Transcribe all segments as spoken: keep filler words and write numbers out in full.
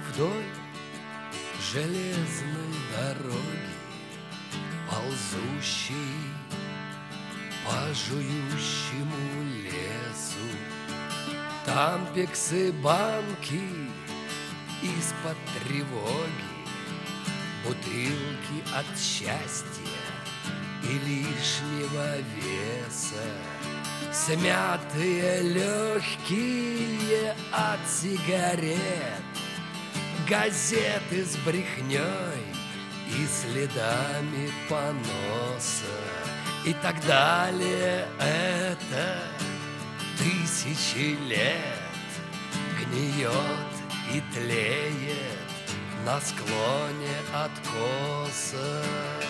вдоль железной дороги, ползущей по жующему лесу. Там пиксы-банки из-под тревоги, бутылки от счастья и лишнего веса, смятые легкие от сигарет, газеты с брехней и следами поноса и так далее. Это тысячи лет гниет и тлеет на склоне откоса.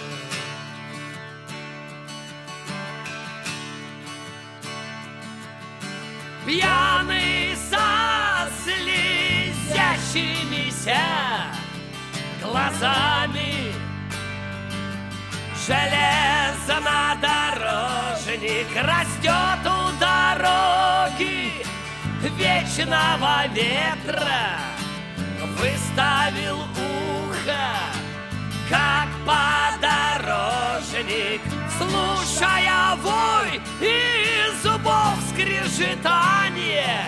Пьяный со слезящимися глазами железнодорожник растет у дороги вечного ветра, выставил ухо, как подорожник, слушая вой и зубов скрежетание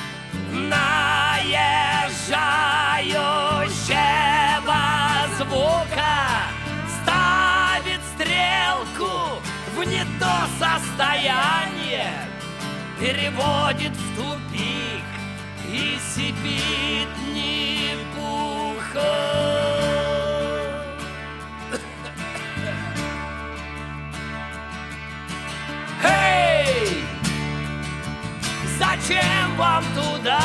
наезжающего звука, ставит стрелку в не то состояние, переводит в тупик и сипит ни пуха. Эй! Зачем вам туда?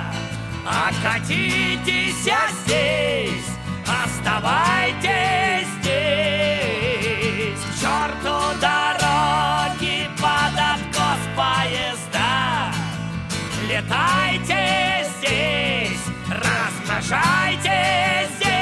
Окатитесь здесь, оставайтесь здесь. К черту дороги под откос поезда. Летайте здесь, размножайтесь здесь.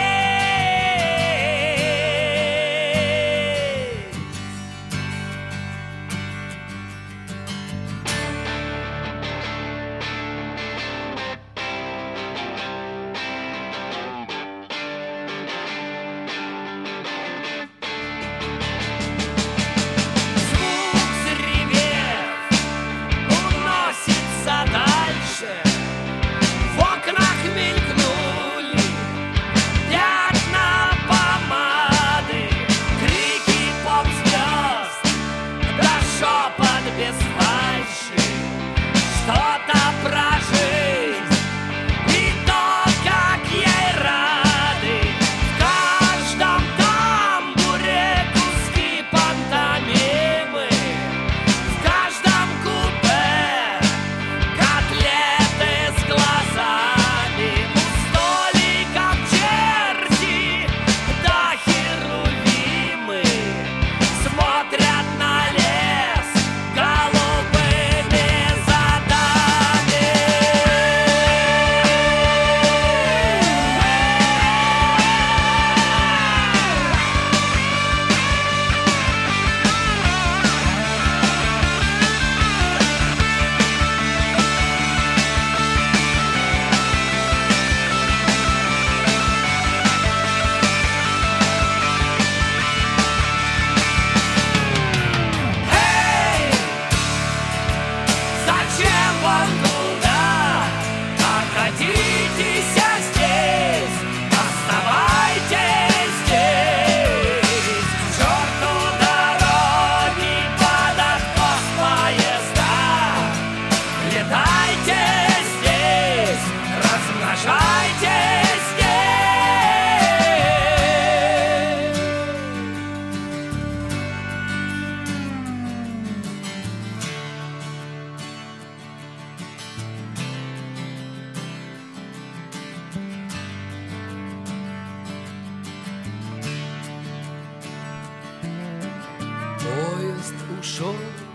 Поезд ушел,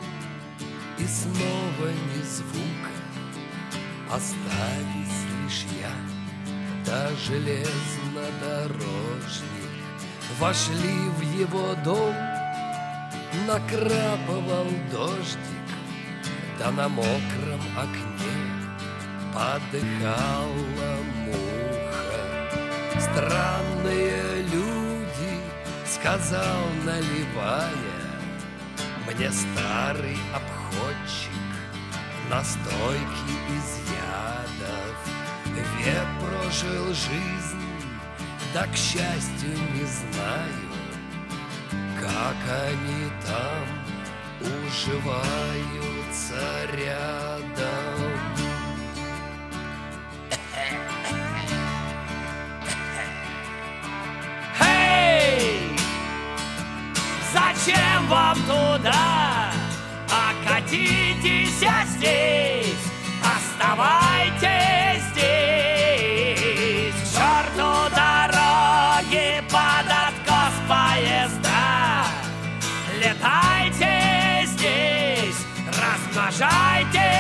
и снова ни звука, остались лишь я да железнодорожник. Вошли в его дом, накрапывал дождик, да на мокром окне подыхала муха. Странные люди, сказал, наливая мне старый обходчик настойки из ядов. Век прожил жизнь, да, к счастью, не знаю, как они там уживаются рядом. Эй! Зачем вам туда? Окатитесь здесь, оставайтесь здесь. К черту дороги под откос поезда. Летайте здесь, размножайтесь.